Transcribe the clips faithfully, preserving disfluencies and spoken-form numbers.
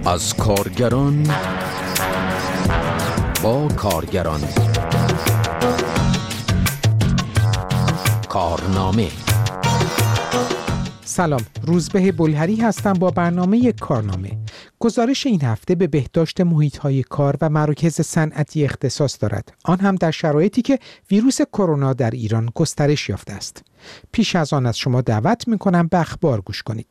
از کارگران با کارگران. کارنامه. سلام، روزبه بلهری هستم با برنامه کارنامه. گزارش این هفته به بهداشت محیط‌های کار و مراکز صنعتی اختصاص دارد، آن هم در شرایطی که ویروس کرونا در ایران گسترش یافته است. پیش از آن از شما دعوت می‌کنم به اخبار گوش کنید.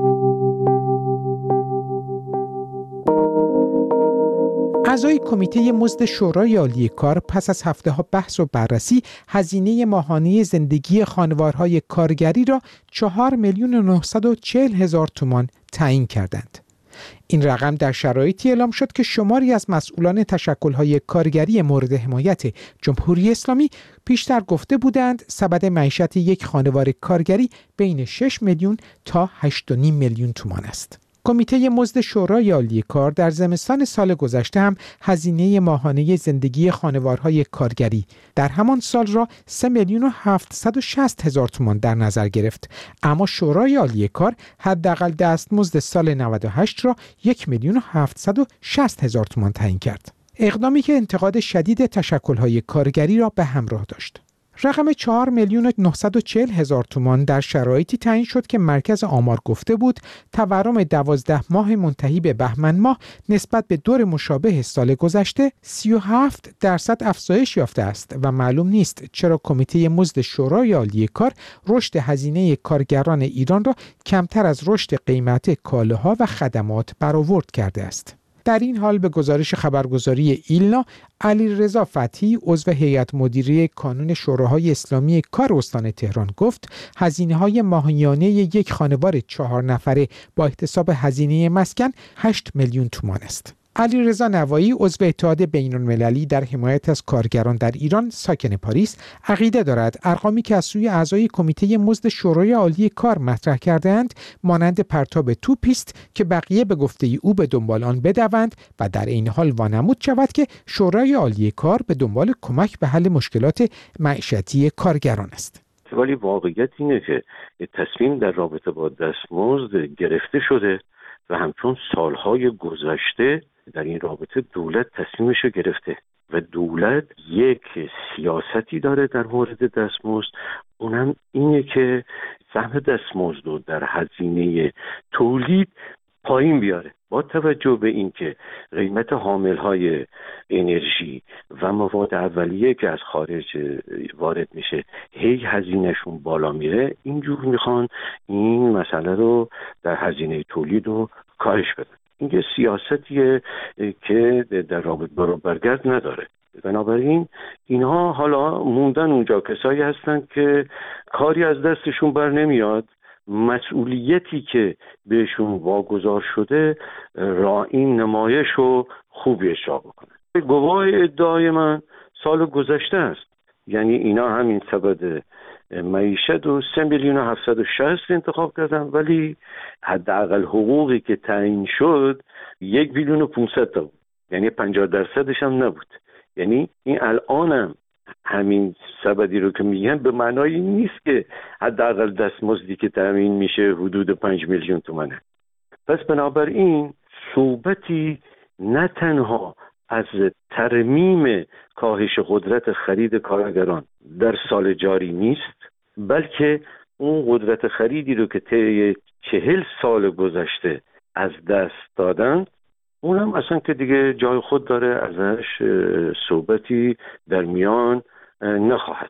اعضای کمیته مزد شورای عالی کار پس از هفته‌ها بحث و بررسی هزینه ماهانه زندگی خانوارهای کارگری را چهار میلیون و نهصد و چهل هزار تومان تعیین کردند. این رقم در شرایطی اعلام شد که شماری از مسئولان تشکل‌های کارگری مورد حمایت جمهوری اسلامی پیشتر گفته بودند سبد معیشت یک خانوار کارگری بین شش میلیون تا هشت و نیم میلیون تومان است. کمیته مزد شورای عالی کار در زمستان سال گذشته هم هزینه ماهانه زندگی خانوارهای کارگری در همان سال را سه میلیون و هفتصد و شصت هزار تومان در نظر گرفت، اما شورای عالی کار حداقل دستمزد سال نود و هشت را یک میلیون و هفتصد و شصت هزار تومان تعیین کرد. اقدامی که انتقاد شدید تشکل‌های کارگری را به همراه داشت. رقم چهار میلیون و نهصد و چهل هزار تومان در شرایطی تعیین شد که مرکز آمار گفته بود تورم دوازده ماه منتهی به بهمن ماه نسبت به دور مشابه سال گذشته سی و هفت درصد افزایش یافته است و معلوم نیست چرا کمیته مزد شورای عالی کار رشد هزینه کارگران ایران را کمتر از رشد قیمت کالاها و خدمات برآورد کرده است. در این حال به گزارش خبرگزاری ایلنا، علیرضا فتحی عضو هیئت مدیره کانون شوراهای اسلامی کار استان تهران گفت هزینه‌های ماهیانه یک خانوار چهار نفره با احتساب هزینه مسکن هشت میلیون تومان است. علیرضا نوایی عضو اتحاد بین‌المللی در حمایت از کارگران در ایران ساکن پاریس عقیده دارد ارقامی که از سوی اعضای کمیته مزد شورای عالی کار مطرح کرده‌اند مانند پرتاب توپی است که بقیه به گفته او به دنبال آن بدوند و در این حال وانمود شود که شورای عالی کار به دنبال کمک به حل مشکلات معیشتی کارگران است. ولی واقعیت اینه که تصمیم در رابطه با دستمزد گرفته شده و همچون سالهای گذشته در این رابطه دولت تصمیمش رو گرفته و دولت یک سیاستی داره در مورد دستمزد، اونم اینه که سهم دستمزد رو در هزینه تولید پایین بیاره با توجه به اینکه قیمت حاملهای انرژی و مواد اولیه که از خارج وارد میشه هی هزینهشون بالا میره. اینجور میخوان این مسئله رو در هزینه تولید رو کاهش بدن. این یه سیاستیه که در رابطه با برگرد نداره. بنابراین اینها حالا موندن اونجا کسایی هستن که کاری از دستشون بر نمیاد، مسئولیتی که بهشون واگذار شده را این نمایش رو خوبی اجرا بکنن. گواه ادعای من سال گذشته است، یعنی اینا همین سبد معیشت و سه میلیون و هفتصد و شصت انتخاب کردن، ولی حداقل حقوقی که تعیین شد یک میلیون و پانصد تا بود، یعنی پنجاه درصدش هم نبود. یعنی این الانم همین سبدی رو که میگن به معنای این نیست که حداقل دستمزدی که تامین میشه حدود پنج میلیون تومانه. پس بنابراین صحبتی نه تنها از ترمیم کاهش قدرت خرید کارگران در سال جاری نیست، بلکه اون قدرت خریدی رو که طی چهل سال گذشته از دست دادن اونم اصلا که دیگه جای خود داره، ازش صحبتی در میان نخواهد.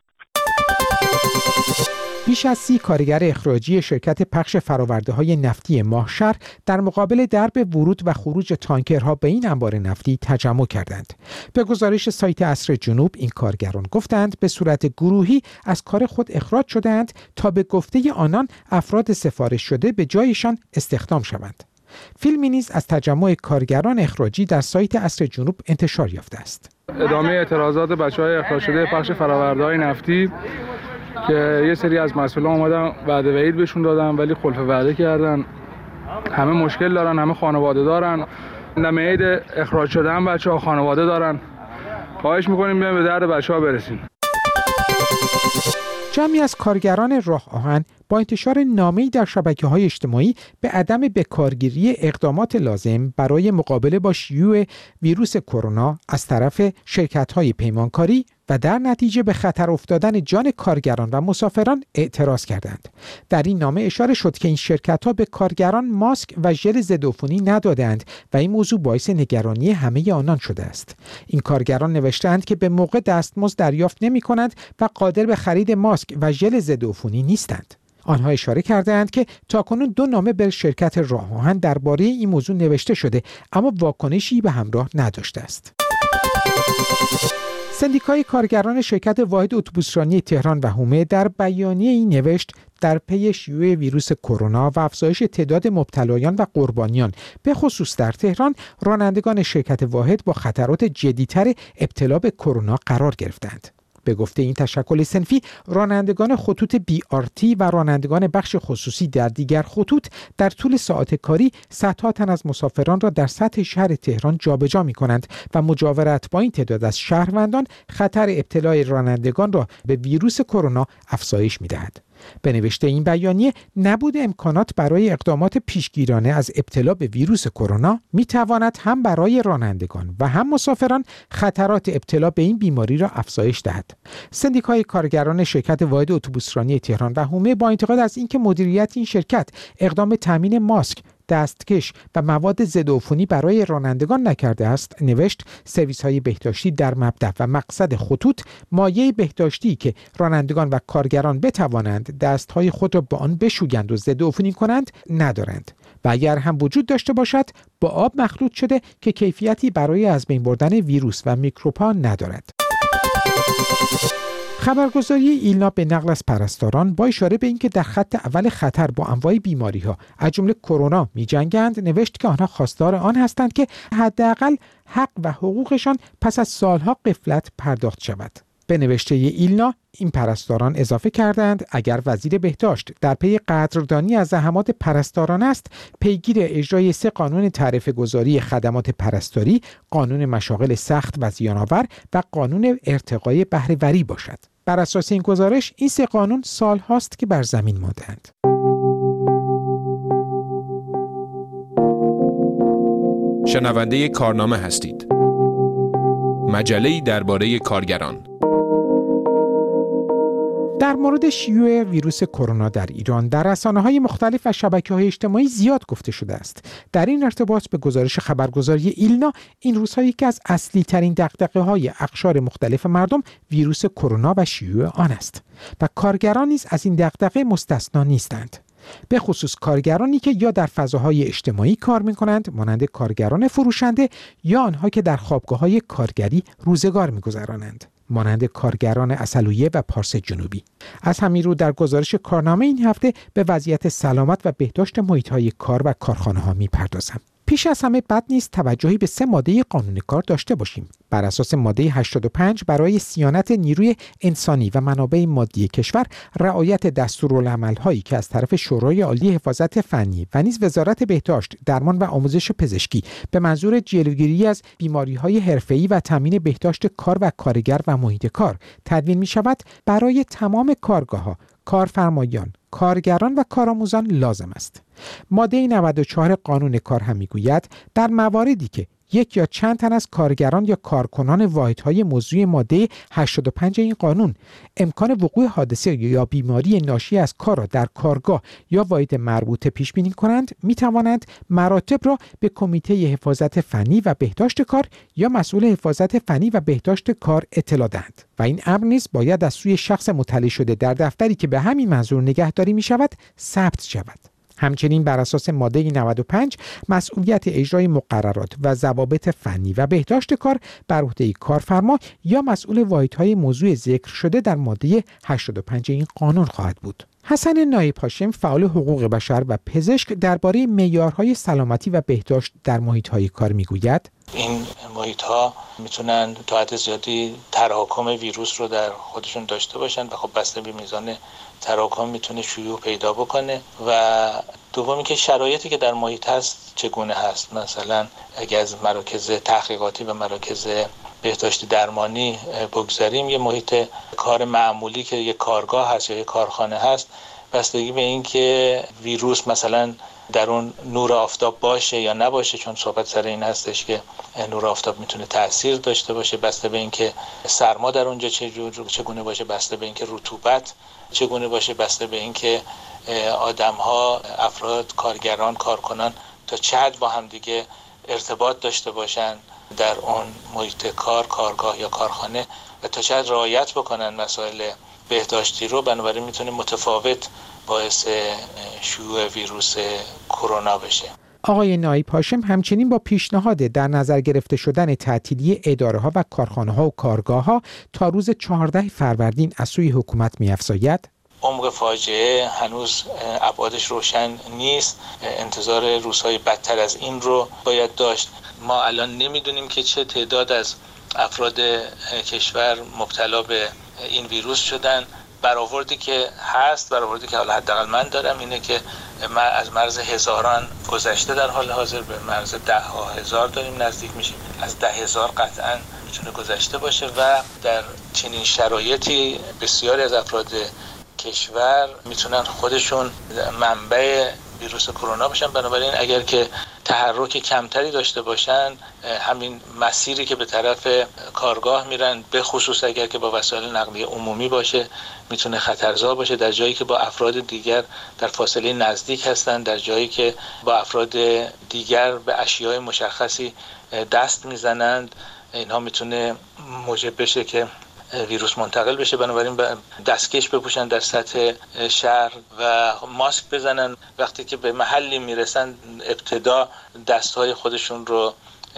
بیش از سی کارگر اخراجی شرکت پخش فرآورده‌های نفتی ماهشهر در مقابل درب ورود و خروج تانکرها به این انبار نفتی تجمع کردند. به گزارش سایت عصر جنوب این کارگران گفتند به صورت گروهی از کار خود اخراج شدند تا به گفته آنان افراد سفارش شده به جایشان استخدام شوند. فیلمی نیز از تجمع کارگران اخراجی در سایت عصر جنوب انتشار یافته است. ادامه اعتراضات بچه‌های اخراج شده پخش فرآورده‌های نفتی که یه سری از مسئولان اومدن وعده وعید بهشون دادن ولی خلف وعده کردن. همه مشکل دارن، همه خانواده دارن. نمید اخراج شدن بچه‌ها خانواده دارن. خواهش می‌کنیم بیاین به درد بچه‌ها برسیم. جمعی از کارگران راه آهن با انتشار نامه‌ای در شبکه‌های اجتماعی به عدم بکارگیری اقدامات لازم برای مقابله با شیوع ویروس کرونا از طرف شرکت‌های پیمانکاری و در نتیجه به خطر افتادن جان کارگران و مسافران اعتراض کردند. در این نامه اشاره شد که این شرکت‌ها به کارگران ماسک و ژل ضدعفونی ندادند و این موضوع باعث نگرانی همه آنان شده است. این کارگران نوشتند که به موقع دستمزد دریافت نمی‌کنند و قادر به خرید ماسک و ژل ضدعفونی نیستند. آنها اشاره کردند که تاکنون دو نامه به شرکت راه آهن درباره این موضوع نوشته شده اما واکنشی به همراه نداشته است. سندیکای کارگران شرکت واحد اتوبوسرانی تهران و حومه در بیانیه این نوشت در پی شیوع ویروس کرونا و افزایش تعداد مبتلایان و قربانیان به خصوص در تهران، رانندگان شرکت واحد با خطرات جدی‌تر ابتلا به کرونا قرار گرفتند. به گفته این تشکل صنفی، رانندگان خطوط بی آر تی و رانندگان بخش خصوصی در دیگر خطوط در طول ساعات کاری صدها تن از مسافران را در سطح شهر تهران جابجا می‌کنند و مجاورت با این تعداد از شهروندان خطر ابتلای رانندگان را به ویروس کرونا افزایش می‌دهد. به نوشته این بیانیه، نبود امکانات برای اقدامات پیشگیرانه از ابتلا به ویروس کرونا می‌تواند هم برای رانندگان و هم مسافران خطرات ابتلا به این بیماری را افزایش دهد. سندیکای کارگران شرکت واحد اتوبوسرانی تهران و حومه با انتقاد از اینکه مدیریت این شرکت اقدام تامین ماسک، دستکش و مواد ضدعفونی برای رانندگان نکرده است، نوشت سرویس‌های بهداشتی در مبدأ و مقصد خطوط مایع بهداشتی که رانندگان و کارگران بتوانند دستهای خود را با آن بشویند و ضدعفونی کنند ندارند و اگر هم وجود داشته باشد با آب مخلوط شده که کیفیتی برای از بین بردن ویروس و میکروب‌ها ندارد. خبرگزاری ایلنا به نقل از پرستاران با اشاره به اینکه در خط اول خطر با انواع بیماری‌ها از جمله کرونا می‌جنگند، نوشت که آنها خواستار آن هستند که حداقل حق و حقوقشان پس از سالها غفلت پرداخت شود. به نوشته ایلنا، این پرستاران اضافه کردند اگر وزیر بهداشت در پی قدردانی از زحمات پرستاران است، پیگیر اجرای سه قانون تعرفه گذاری خدمات پرستاری، قانون مشاغل سخت و زیان‌آور و قانون ارتقای بهره‌وری باشد. بر اساس این گزارش، این سه قانون سال هاست که بر زمین مانده‌اند. شنونده کارنامه هستید. مجله‌ای درباره کارگران. در مورد شیوع ویروس کرونا در ایران در رسانه‌های مختلف و شبکه‌های اجتماعی زیاد گفته شده است. در این ارتباط به گزارش خبرگزاری ایلنا، این روزها یکی از اصلی ترین دغدغه‌های اقشار مختلف مردم ویروس کرونا و شیوع آن است و کارگران نیز از این دغدغه مستثنا نیستند. به خصوص کارگرانی که یا در فضاهای اجتماعی کار می‌کنند، مانند کارگران فروشنده، یا آنها که در خوابگاه‌های کارگری روزگار می‌گذرانند، مانند کارگران عسلویه و پارس جنوبی. از همین رو در گزارش کارنامه این هفته به وضعیت سلامت و بهداشت محیط‌های کار و کارخانه‌ها می‌پردازم. پیش از همه بد نیست توجهی به سه ماده قانون کار داشته باشیم. بر اساس ماده هشتاد و پنج برای صیانت نیروی انسانی و منابع مادی کشور، رعایت دستورالعمل‌هایی که از طرف شورای عالی حفاظت فنی و نیز وزارت بهداشت، درمان و آموزش پزشکی به منظور جلوگیری از بیماری‌های حرفه‌ای و تامین بهداشت کار و کارگر و محیط کار تدوین می‌شود، برای تمام کارگاه‌ها، کارفرمایان، کارگران و کارآموزان لازم است. ماده نود و چهار قانون کار هم میگوید در مواردی که یک یا چند تن از کارگران یا کارکنان واحدهای موضوع ماده هشتاد و پنج این قانون امکان وقوع حادثه یا بیماری ناشی از کار را در کارگاه یا واحد مربوطه پیش بینی کنند، می توانند مراتب را به کمیته حفاظت فنی و بهداشت کار یا مسئول حفاظت فنی و بهداشت کار اطلاع دهند و این امر نیز باید از سوی شخص مطلع شده در دفتری که به همین منظور نگهداری می شود ثبت شود. همچنین بر اساس ماده نود و پنج مسئولیت اجرای مقررات و ضوابط فنی و بهداشت کار بر عهده کارفرما یا مسئول واحدهای موضوع ذکر شده در ماده هشتاد و پنج این قانون خواهد بود. حسن نایب هاشم، فعال حقوق بشر و پزشک، درباره معیارهای سلامتی و بهداشت در محیط‌های کار میگوید: این محیط‌ها میتونن تا حد زیادی تراکم ویروس رو در خودشون داشته باشن و خب بسته به میزان تراکم میتونه شیوع پیدا بکنه و دومی که شرایطی که در محیط هست چگونه هست. مثلا اگه از مراکز تحقیقاتی و مراکز بهداشت درمانی بگذاریم، یه محیط کار معمولی که یه کارگاه هست یا یه کارخانه هست بستگی به این که ویروس مثلا در اون نور آفتاب باشه یا نباشه، چون صحبت سر این هستش که نور آفتاب میتونه تأثیر داشته باشه، بسته به این که سرما در اونجا چگونه باشه، بسته به این که رطوبت چگونه باشه، بسته به این که آدم‌ها، افراد، کارگران، کارکنان تا چه حد با هم دیگه ارتباط داشته باشن در اون محیط کار، کارگاه یا کارخانه و تا چه حد رعایت بکنن مسائل بهداشتی رو. بنابراین میتونه متفاوت باعث شیوع ویروس کرونا بشه. آقای نایب هاشم همچنین با پیشنهاد در نظر گرفته شدن تعطیلی اداره‌ها و کارخانه‌ها و کارگاه‌ها تا روز چهاردهم فروردین از سوی حکومت می‌افزاید عمق فاجعه هنوز ابعادش روشن نیست. انتظار روزهای بدتر از این رو باید داشت. ما الان نمیدونیم که چه تعداد از افراد کشور مبتلا به این ویروس شدن. برآوردی که هست، برآوردی که حالا حداقل من دارم اینه که ما از مرز هزاران گذشته، در حال حاضر به مرز ده ها هزار داریم نزدیک میشیم. از ده هزار قطعاً میتونه گذشته باشه و در چنین شرایطی بسیاری از افراد کشور میتونن خودشون منبع ویروس کرونا باشن. بنابراین اگر که تحرک کمتری داشته باشن، همین مسیری که به طرف کارگاه میرن، به خصوص اگر که با وسایل نقلیه عمومی باشه، میتونه خطرزا باشه. در جایی که با افراد دیگر در فاصله نزدیک هستن، در جایی که با افراد دیگر به اشیاء مشخصی دست میزنند، اینها میتونه موجب بشه که ویروس منتقل بشه. بنابراین دستکش بپوشن در سطح شهر و ماسک بزنن. وقتی که به محلی میرسن ابتدا دستهای خودشون رو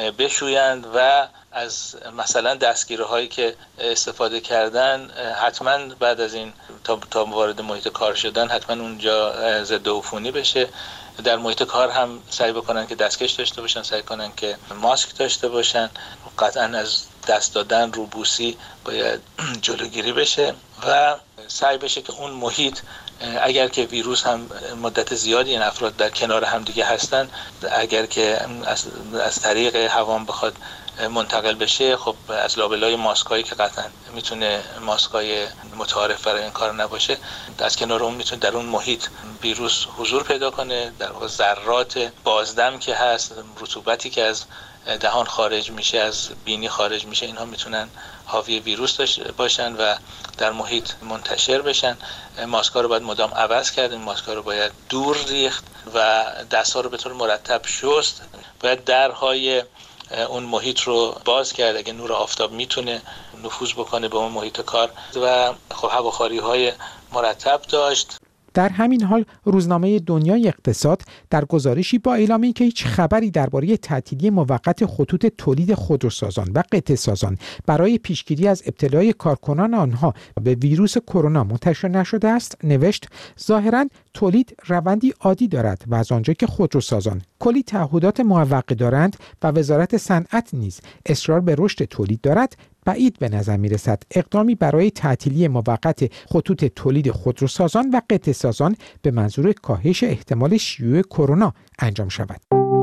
بشویند و از مثلا دستگیره هایی که استفاده کردن حتما بعد از این تا تا وارد محیط کار شدن حتما اونجا ضد عفونی بشه. در محیط کار هم سعی بکنن که دستکش داشته باشن، سعی کنن که ماسک داشته باشن. قطعا از دست دادن، روبوسی باید جلوگیری بشه و سعی بشه که اون محیط، اگر که ویروس هم مدت زیادی این افراد در کنار هم دیگه هستن، اگر که از, از طریق هوا بخواد منتقل بشه، خب از لابلای ماسکایی که قطعا میتونه ماسکای متعارف برای این کار نباشه، از کنار اون میتونه در اون محیط ویروس حضور پیدا کنه. در واقع ذرات بازدم که هست، رطوبتی که از دهان خارج میشه، از بینی خارج میشه، اینها میتونن حاوی ویروس باشن و در محیط منتشر بشن. ماسکا رو باید مدام عوض کرد، این ماسکا رو باید دور ریخت و دست‌ها رو به طور مرتب شست. باید درهای اون محیط رو باز کرد اگه نور آفتاب میتونه نفوذ بکنه به اون محیط کار و خب هواخواری‌های مرتب داشت. در همین حال روزنامه دنیای اقتصاد در گزارشی با اعلام اینکه هیچ خبری درباره تعطیلی موقت خطوط تولید خودروسازان و قطعه‌سازان برای پیشگیری از ابتلای کارکنان آنها به ویروس کرونا منتشر نشده است، نوشت ظاهراً تولید روندی عادی دارد و از آنجا که خودروسازان کلی تعهدات موقت دارند و وزارت صنعت نیز اصرار به رشد تولید دارد، بعید به نظر می رسد اقدامی برای تعطیلی موقت خطوط تولید خودروسازان و قطعه‌سازان به منظور کاهش احتمال شیوع کرونا انجام شود.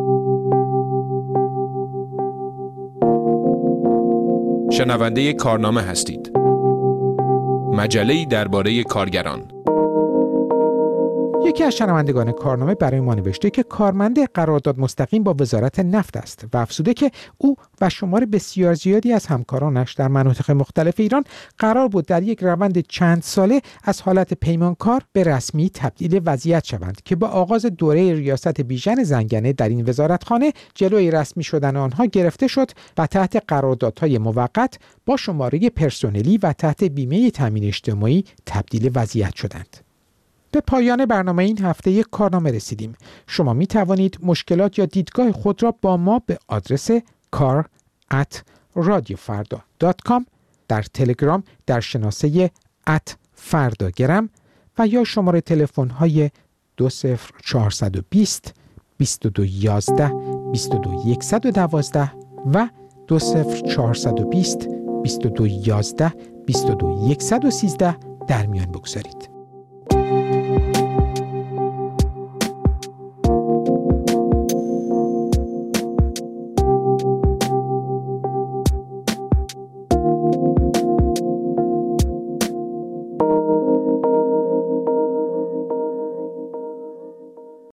شنونده کارنامه هستید. مجله‌ای درباره کارگران. یکی از شنوندگان کارنامه برای ما نوشته که کارمند قرارداد مستقیم با وزارت نفت است و افزوده که او و شمار بسیار زیادی از همکارانش در مناطق مختلف ایران قرار بود در یک روند چند ساله از حالت پیمانکار به رسمی تبدیل وضعیت شوند که با آغاز دوره ریاست بیژن زنگنه در این وزارتخانه جلوی رسمی شدن آنها گرفته شد و تحت قراردادهای موقت با شماره پرسنلی و تحت بیمه تامین اجتماعی تبدیل وضعیت شدند. به پایان برنامه این هفته یک کارنامه رسیدیم. شما می توانید مشکلات یا دیدگاه خود را با ما به آدرس کار ات رادیو فردا دات کام در تلگرام در شناسه ات فرداگرم و یا شماره تلفن های دو صفر چهار دو صفر بیست و دو یازده بیست و دو صد و دوازده و دو صفر چهار دو صفر بیست و دو یازده بیست و دو صد و سیزده در میان بگذارید.